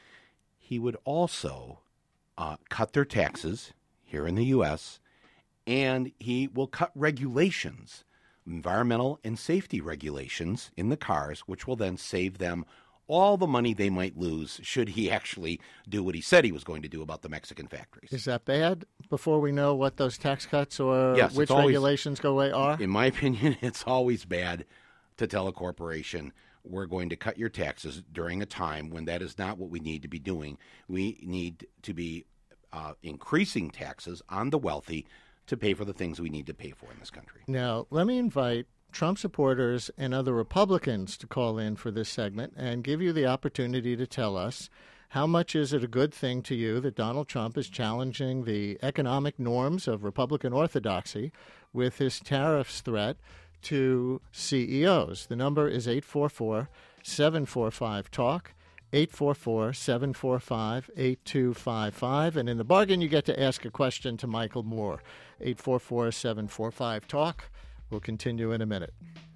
he would also uh, cut their taxes here in the U S, and he will cut regulations, environmental and safety regulations in the cars, which will then save them all the money they might lose should he actually do what he said he was going to do about the Mexican factories. Is that bad before we know what those tax cuts or yes, which always, regulations go away are? In my opinion, it's always bad to tell a corporation, we're going to cut your taxes during a time when that is not what we need to be doing. We need to be uh, increasing taxes on the wealthy to pay for the things we need to pay for in this country. Now, let me invite Trump supporters and other Republicans to call in for this segment and give you the opportunity to tell us how much is it a good thing to you that Donald Trump is challenging the economic norms of Republican orthodoxy with his tariffs threat to C E Os. The number is eight four four, seven four five, TALK, eight four four, seven four five, eight two five five. And in the bargain, you get to ask a question to Michael Moore. eight four four, seven four five, TALK. We'll continue in a minute.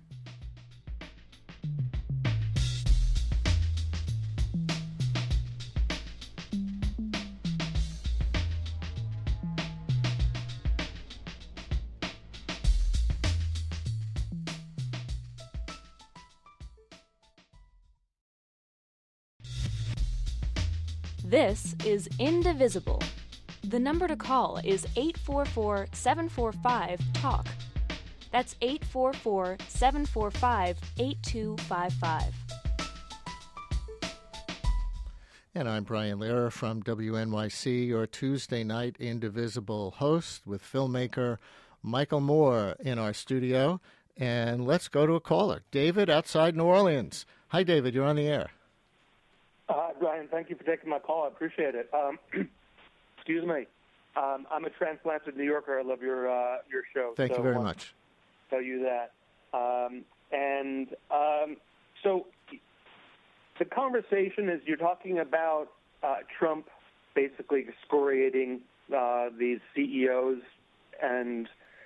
This is Indivisible. The number to call is eight four four, seven four five, TALK. That's eight four four, seven four five, eight two five five. And I'm Brian Lehrer from W N Y C, your Tuesday night Indivisible host with filmmaker Michael Moore in our studio. And let's go to a caller. David, outside New Orleans. Hi, David. You're on the air. Uh, Brian, thank you for taking my call. I appreciate it. Um, excuse me. Um, I'm a transplanted New Yorker. I love your uh, your show. Thank so you very I want much. to tell you that. Um, and um, so the conversation is you're talking about uh, Trump basically excoriating uh, these C E Os. And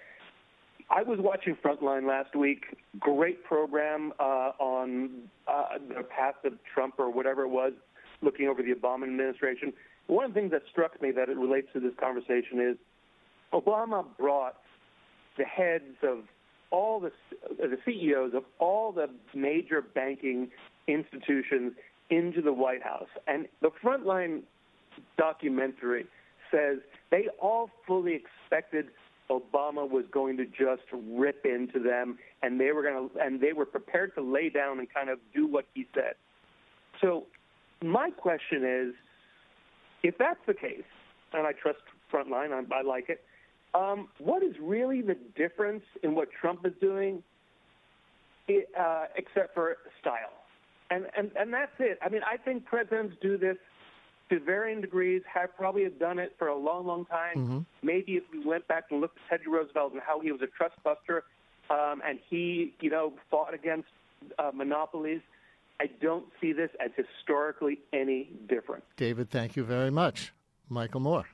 I was watching Frontline last week. Great program uh, on uh, the path of Trump or whatever it was, looking over the Obama administration. One of the things that struck me that it relates to this conversation is Obama brought the heads of all the, the C E Os of all the major banking institutions into the White House. And the Frontline documentary says they all fully expected Obama was going to just rip into them, and they were going to, and they were prepared to lay down and kind of do what he said. So my question is, if that's the case, and I trust Frontline, I, I like it, um, what is really the difference in what Trump is doing, uh, except for style? And, and and that's it. I mean, I think presidents do this to varying degrees, have probably have done it for a long, long time. Mm-hmm. Maybe if we went back and looked at Teddy Roosevelt and how he was a trust buster, um, and he, you know, fought against uh, monopolies, I don't see this as historically any different. David, thank you very much. Michael Moore.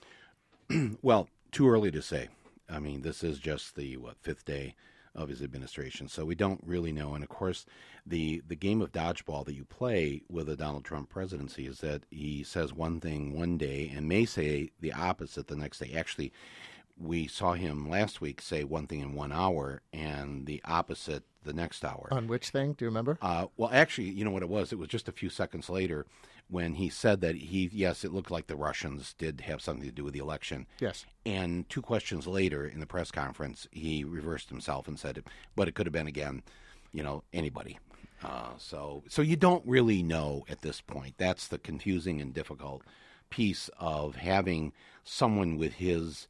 Well, too early to say. I mean, this is just the, what, fifth day of his administration, so we don't really know. And, of course, the, the game of dodgeball that you play with a Donald Trump presidency is that he says one thing one day and may say the opposite the next day. Actually, we saw him last week say one thing in one hour and the opposite the next hour. On which thing? Do you remember? Uh, well, actually, you know what it was? It was just a few seconds later when he said that he, yes, it looked like the Russians did have something to do with the election. Yes. And two questions later in the press conference, he reversed himself and said, but it could have been, again, you know, anybody. Uh, so, so you don't really know at this point. That's the confusing and difficult piece of having someone with his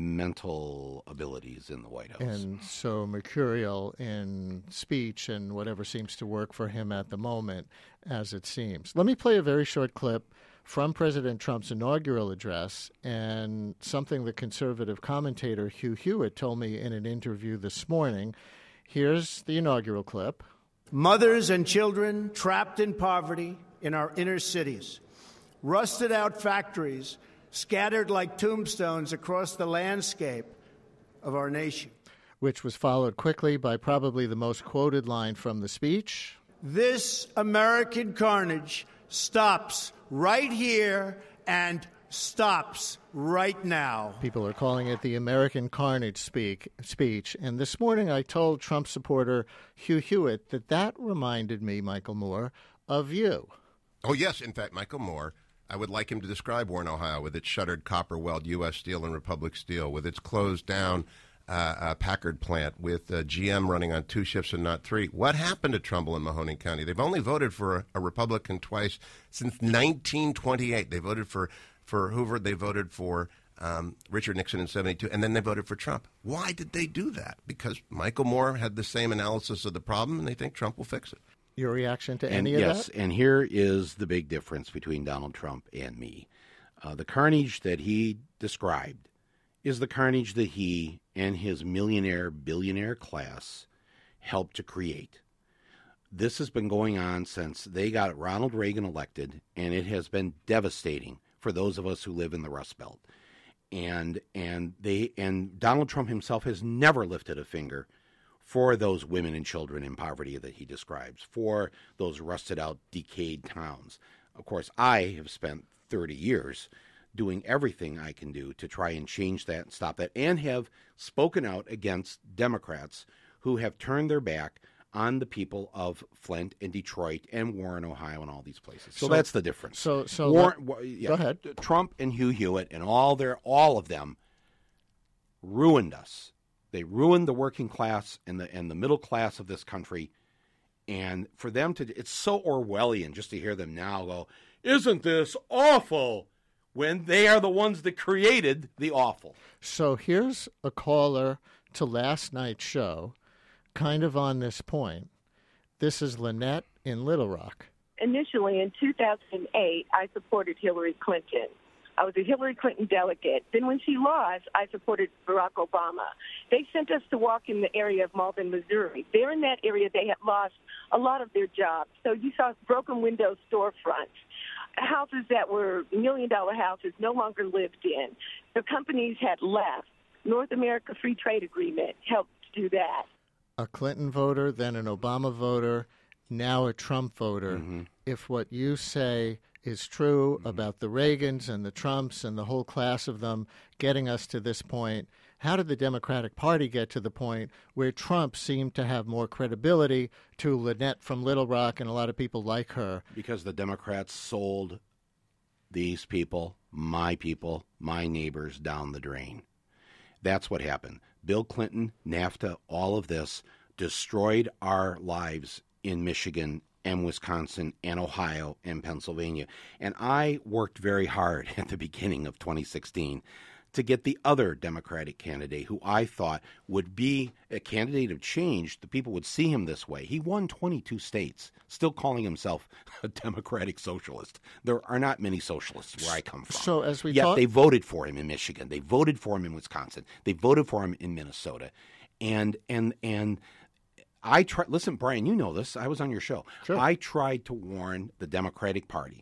mental abilities in the White House. And so mercurial in speech and whatever seems to work for him at the moment, as it seems. Let me play a very short clip from President Trump's inaugural address and something the conservative commentator Hugh Hewitt told me in an interview this morning. Here's the inaugural clip. Mothers and children trapped in poverty in our inner cities, rusted out factories scattered like tombstones across the landscape of our nation. Which was followed quickly by probably the most quoted line from the speech. This American carnage stops right here and stops right now. People are calling it the American Carnage speak, speech. And this morning I told Trump supporter Hugh Hewitt that that reminded me, Michael Moore, of you. Oh, yes. In fact, Michael Moore, I would like him to describe Warren, Ohio, with its shuttered copper weld U S Steel and Republic Steel, with its closed down uh, uh, Packard plant, with uh, G M running on two shifts and not three. What happened to Trumbull and Mahoning County? They've only voted for a, a Republican twice since nineteen twenty-eight. They voted for, for Hoover. They voted for um, Richard Nixon in seventy-two, and then they voted for Trump. Why did they do that? Because Michael Moore had the same analysis of the problem, and they think Trump will fix it. Your reaction to and any of yes, that? Yes, and here is the big difference between Donald Trump and me. Uh, the carnage that he described is the carnage that he and his millionaire, billionaire class helped to create. This has been going on since they got Ronald Reagan elected, and it has been devastating for those of us who live in the Rust Belt. And and they and Donald Trump himself has never lifted a finger for those women and children in poverty that he describes, for those rusted-out, decayed towns. Of course, I have spent thirty years doing everything I can do to try and change that and stop that, and have spoken out against Democrats who have turned their back on the people of Flint and Detroit and Warren, Ohio, and all these places. So, so that's the difference. So, so Warren, let, yeah, go ahead. Trump and Hugh Hewitt and all their, all of them ruined us. They ruined the working class and the and the middle class of this country, And for them to, it's so Orwellian just to hear them now go, isn't this awful? When they are the ones that created the awful. So here's a caller to last night's show, kind of on this point. This is Lynette in Little Rock. Initially, in two thousand eight, I supported Hillary Clinton. I was a Hillary Clinton delegate. Then when she lost, I supported Barack Obama. They sent us to walk in the area of Malden, Missouri. There in that area, they had lost a lot of their jobs. So you saw broken window storefronts. Houses that were million-dollar houses no longer lived in. The companies had left. North America Free Trade Agreement helped do that. A Clinton voter, then an Obama voter, now a Trump voter. Mm-hmm. If what you say is true mm-hmm. about the Reagans and the Trumps and the whole class of them getting us to this point, how did the Democratic Party get to the point where Trump seemed to have more credibility to Lynette from Little Rock and a lot of people like her? Because the Democrats sold these people, my people, my neighbors, down the drain. That's what happened. Bill Clinton, NAFTA, all of this destroyed our lives in Michigan and Wisconsin and Ohio and Pennsylvania. And I worked very hard at the beginning of twenty sixteen to get the other Democratic candidate who I thought would be a candidate of change. The people would see him this way. He won twenty-two states, still calling himself a Democratic socialist. There are not many socialists where I come from. So as we Yet talk- they voted for him in Michigan. They voted for him in Wisconsin. They voted for him in Minnesota. And and and I tried. Listen, Brian, you know this. I was on your show. Sure. I tried to warn the Democratic Party.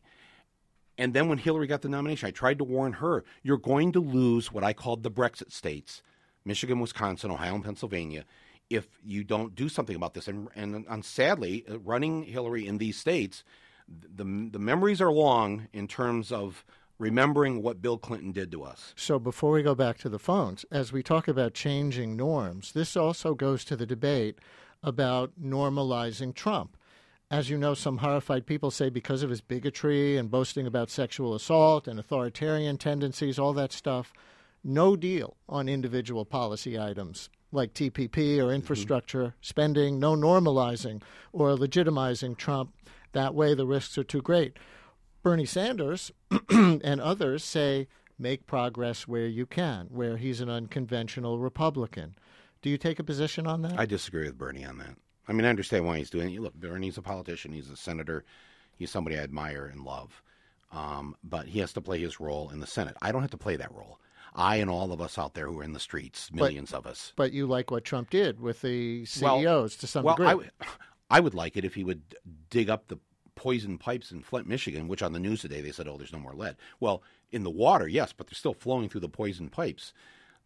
And then when Hillary got the nomination, I tried to warn her, you're going to lose what I called the Brexit states, Michigan, Wisconsin, Ohio, and Pennsylvania, if you don't do something about this. And, and, and sadly, running Hillary in these states, the, the memories are long in terms of remembering what Bill Clinton did to us. So before we go back to the phones, as we talk about changing norms, this also goes to the debate about normalizing Trump. As you know, some horrified people say because of his bigotry and boasting about sexual assault and authoritarian tendencies, all that stuff, no deal on individual policy items like T P P or infrastructure mm-hmm. spending, no normalizing or legitimizing Trump. That way the risks are too great. Bernie Sanders and others say make progress where you can, where he's an unconventional Republican. Do you take a position on that? I disagree with Bernie on that. I mean, I understand why he's doing it. Look, Bernie's a politician. He's a senator. He's somebody I admire and love. Um, but he has to play his role in the Senate. I don't have to play that role. I and all of us out there who are in the streets, millions but, of us. But you like what Trump did with the C E Os well, to some well, degree. I, w- I would like it if he would dig up the poison pipes in Flint, Michigan, which on the news today they said, oh, there's no more lead. Well, in the water, yes, but they're still flowing through the poison pipes.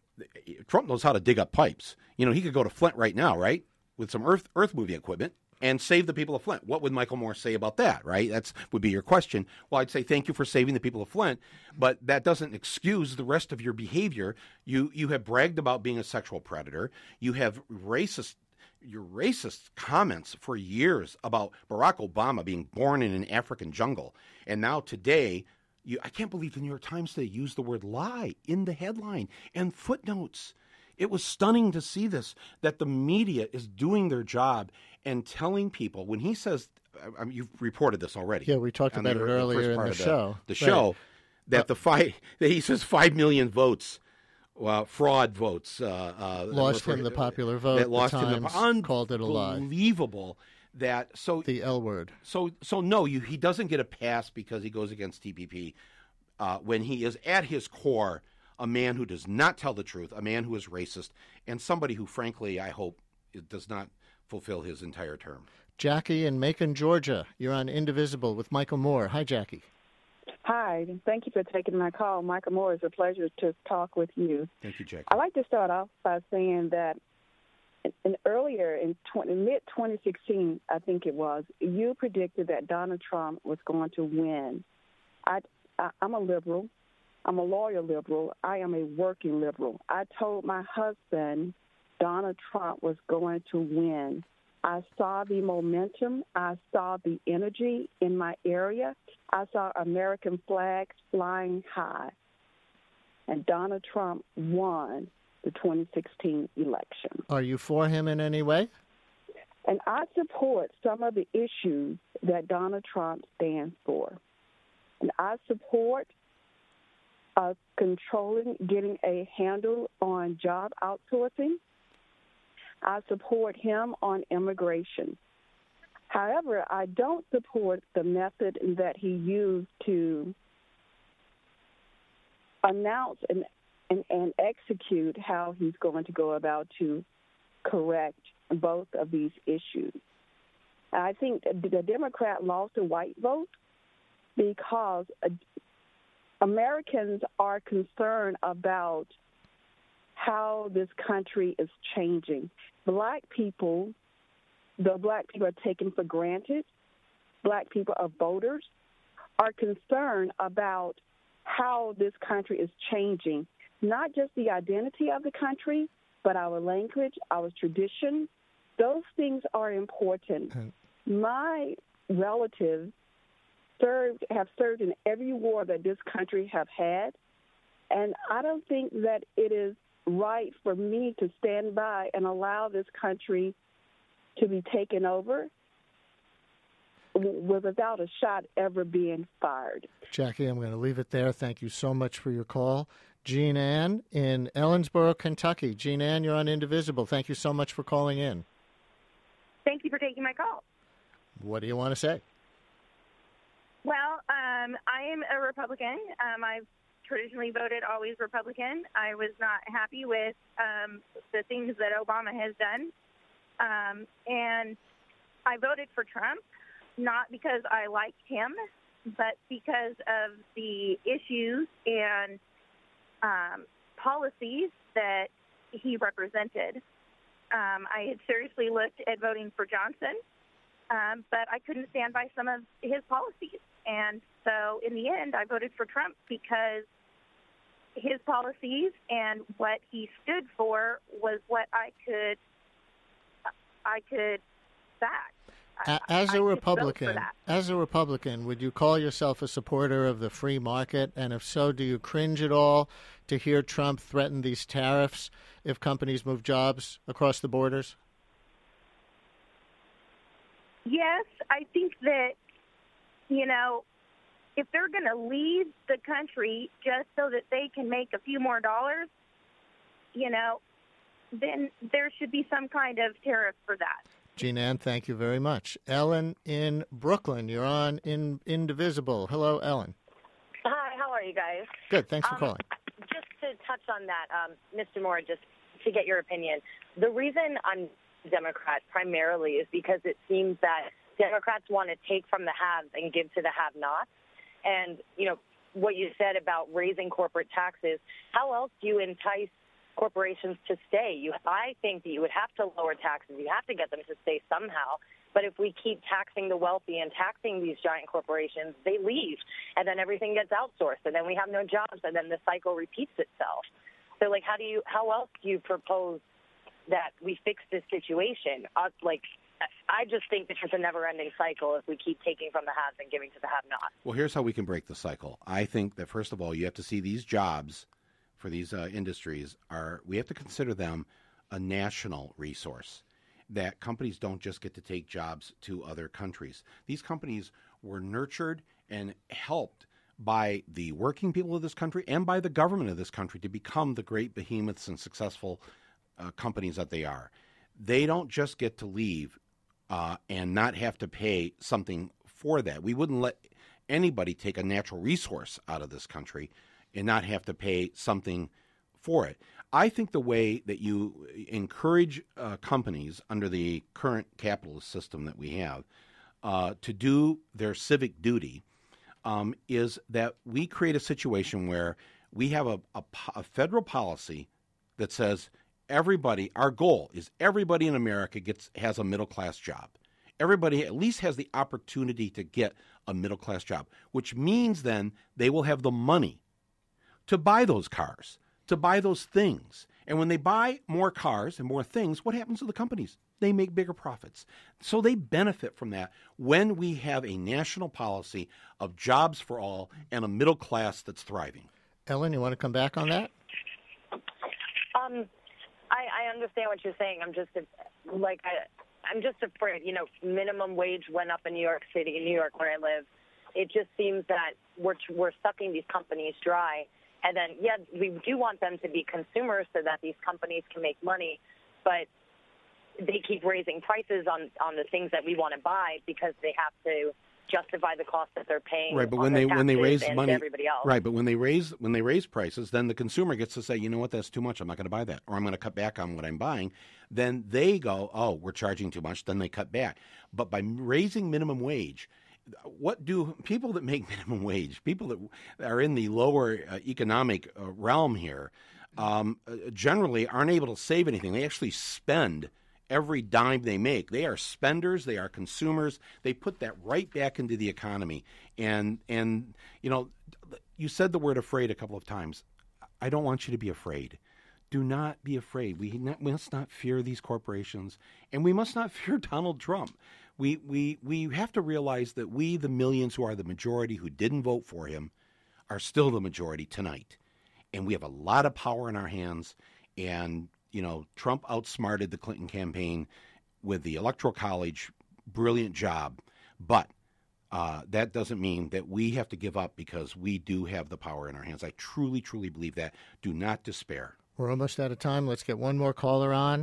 Trump knows how to dig up pipes. You know, he could go to Flint right now, right, with some earth earth moving equipment and save the people of Flint. What would Michael Moore say about that, right? That's would be your question. Well, I'd say thank you for saving the people of Flint, but that doesn't excuse the rest of your behavior. You you have bragged about being a sexual predator. You have racist your racist comments for years about Barack Obama being born in an African jungle. And now today, you, I can't believe the New York Times today used the word lie in the headline and footnotes. It was stunning to see this, that the media is doing their job and telling people, when he says, I mean, you've reported this already. Yeah, we talked about the, it earlier in the, the show. The show, right. that uh, the five, that he says five million votes, uh, fraud votes. Uh, uh, lost him the popular vote. That lost the him the Times called it a lie. Unbelievable. That so the L word. So so no, you, he doesn't get a pass because he goes against T P P uh, when he is at his core a man who does not tell the truth, a man who is racist, and somebody who, frankly, I hope it does not fulfill his entire term. Jackie in Macon, Georgia. You're on Indivisible with Michael Moore. Hi, Jackie. Hi. Thank you for taking my call. Michael Moore, it's a pleasure to talk with you. Thank you, Jackie. I'd like to start off by saying that in, in earlier, in mid twenty sixteen, I think it was, you predicted that Donald Trump was going to win. I, I, I'm a liberal. I'm a loyal liberal. I am a working liberal. I told my husband Donald Trump was going to win. I saw the momentum. I saw the energy in my area. I saw American flags flying high. And Donald Trump won the twenty sixteen election. Are you for him in any way? And I support some of the issues that Donald Trump stands for. And I support uh, controlling, getting a handle on job outsourcing. I support him on immigration. However, I don't support the method that he used to announce and, and, and execute how he's going to go about to correct both of these issues. I think the Democrat lost a white vote because Americans are concerned about how this country is changing. Black people, the black people are taken for granted. Black people are voters, are concerned about how this country is changing, not just the identity of the country, but our language, our tradition. Those things are important. My relatives served, have served in every war that this country have had, and I don't think that it is right for me to stand by and allow this country to be taken over without a shot ever being fired. Jackie, I'm going to leave it there. Thank you so much for your call. Jean Ann in Ellensboro, Kentucky. Jean Ann, you're on Indivisible. Thank you so much for calling in. Thank you for taking my call. What do you want to say? Well, um, I am a Republican. Um, I've traditionally voted always Republican. I was not happy with um, the things that Obama has done. Um, and I voted for Trump, not because I liked him, but because of the issues and um, policies that he represented. Um, I had seriously looked at voting for Johnson, um, but I couldn't stand by some of his policies. And so in the end, I voted for Trump because his policies and what he stood for was what I could I could back. As a I Republican, as a Republican, would you call yourself a supporter of the free market? And if so, do you cringe at all to hear Trump threaten these tariffs if companies move jobs across the borders? Yes, I think that, you know, if they're going to leave the country just so that they can make a few more dollars, you know, then there should be some kind of tariff for that. Jean Ann, thank you very much. Ellen in Brooklyn, you're on in Indivisible. Hello, Ellen. Hi, how are you guys? Good, thanks for um, calling. Just to touch on that, um, Mister Moore, just to get your opinion, the reason I'm Democrat primarily is because it seems that Democrats want to take from the haves and give to the have-nots. And, you know, what you said about raising corporate taxes, how else do you entice corporations to stay? You, I think that you would have to lower taxes. You have to get them to stay somehow. But if we keep taxing the wealthy and taxing these giant corporations, they leave, and then everything gets outsourced, and then we have no jobs, and then the cycle repeats itself. So, like, how do you, how else do you propose that we fix this situation? Uh, like, I just think it's just a never-ending cycle if we keep taking from the haves and giving to the have-nots. Well, here's how we can break the cycle. I think that, first of all, you have to see these jobs for these uh, industries are, we have to consider them a national resource, that companies don't just get to take jobs to other countries. These companies were nurtured and helped by the working people of this country and by the government of this country to become the great behemoths and successful uh, companies that they are. They don't just get to leave uh, and not have to pay something for that. We wouldn't let anybody take a natural resource out of this country and not have to pay something for it. I think the way that you encourage uh, companies under the current capitalist system that we have uh, to do their civic duty um, is that we create a situation where we have a, a, a federal policy that says everybody, our goal is everybody in America gets has a middle-class job. Everybody at least has the opportunity to get a middle-class job, which means then they will have the money to buy those cars, to buy those things. And when they buy more cars and more things, what happens to the companies? They make bigger profits. So they benefit from that when we have a national policy of jobs for all and a middle class that's thriving. Ellen, you want to come back on that? Um, I, I understand what you're saying. I'm just, like, I, I'm just afraid, you know, minimum wage went up in New York City, New York where I live. It just seems that we're, we're sucking these companies dry. And then, yeah, we do want them to be consumers so that these companies can make money, but they keep raising prices on, on the things that we want to buy because they have to justify the cost that they're paying. Right, but on when their they when they raise taxes and money, everybody else. right, but when they raise when they raise prices, then the consumer gets to say, you know what, that's too much. I'm not going to buy that, or I'm going to cut back on what I'm buying. Then they go, oh, we're charging too much. Then they cut back. But by raising minimum wage, what do people that make minimum wage, people that are in the lower uh, economic uh, realm here, um, uh, generally aren't able to save anything. They actually spend every dime they make. They are spenders. They are consumers. They put that right back into the economy. And, and you know, you said the word afraid a couple of times. I don't want you to be afraid. Do not be afraid. We, not, we must not fear these corporations, and we must not fear Donald Trump. We, we, we have to realize that we, the millions who are the majority who didn't vote for him, are still the majority tonight. And we have a lot of power in our hands, and you know, Trump outsmarted the Clinton campaign with the Electoral College, brilliant job. But uh, that doesn't mean that we have to give up because we do have the power in our hands. I truly, truly believe that. Do not despair. We're almost out of time. Let's get one more caller on.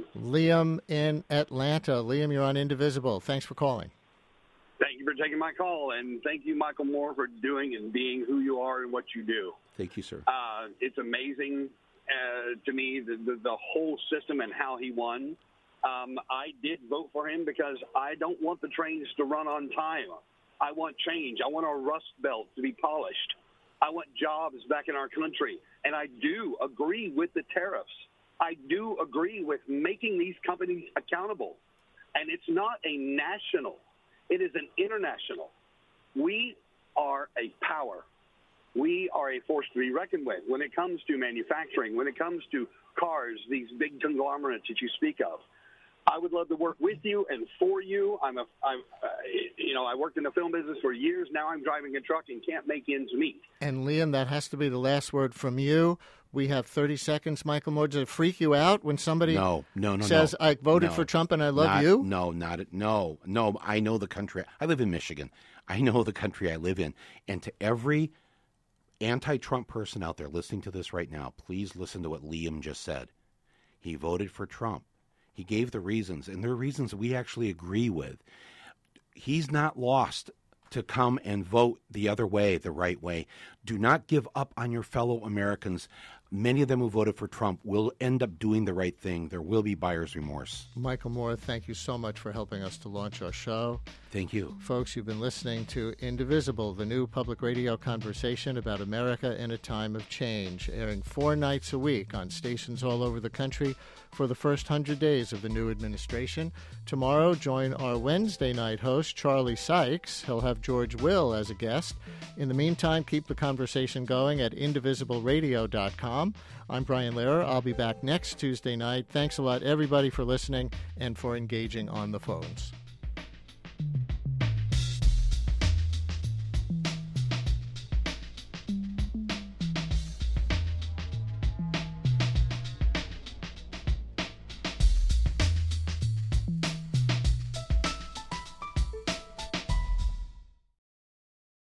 Liam in Atlanta. Liam, you're on Indivisible. Thanks for calling. Thank you for taking my call, and thank you, Michael Moore, for doing and being who you are and what you do. Thank you, sir. Uh, it's amazing uh, to me, the, the, the whole system and how he won. Um, I did vote for him because I don't want the trains to run on time. I want change. I want our rust belt to be polished. I want jobs back in our country. And I do agree with the tariffs. I do agree with making these companies accountable. And it's not a national. It is an international. We are a power. We are a force to be reckoned with when it comes to manufacturing, when it comes to cars, these big conglomerates that you speak of. I would love to work with you and for you. I'm a, I'm, uh, you know, I worked in the film business for years. Now I'm driving a truck and can't make ends meet. And Liam, that has to be the last word from you. We have thirty seconds. Michael Moore, does it freak you out when somebody no, no, no, says, no. I voted no. for Trump and I love not, you? No, not no, no. I know the country. I live in Michigan. I know the country I live in. And to every anti-Trump person out there listening to this right now, please listen to what Liam just said. He voted for Trump. He gave the reasons, and they're reasons we actually agree with. He's not lost to come and vote the other way, the right way. Do not give up on your fellow Americans. Many of them who voted for Trump will end up doing the right thing. There will be buyer's remorse. Michael Moore, thank you so much for helping us to launch our show. Thank you. Folks, you've been listening to Indivisible, the new public radio conversation about America in a time of change, airing four nights a week on stations all over the country for the first hundred days of the new administration. Tomorrow, join our Wednesday night host, Charlie Sykes. He'll have George Will as a guest. In the meantime, keep the conversation going at indivisible radio dot com. I'm Brian Lehrer. I'll be back next Tuesday night. Thanks a lot, everybody, for listening and for engaging on the phones.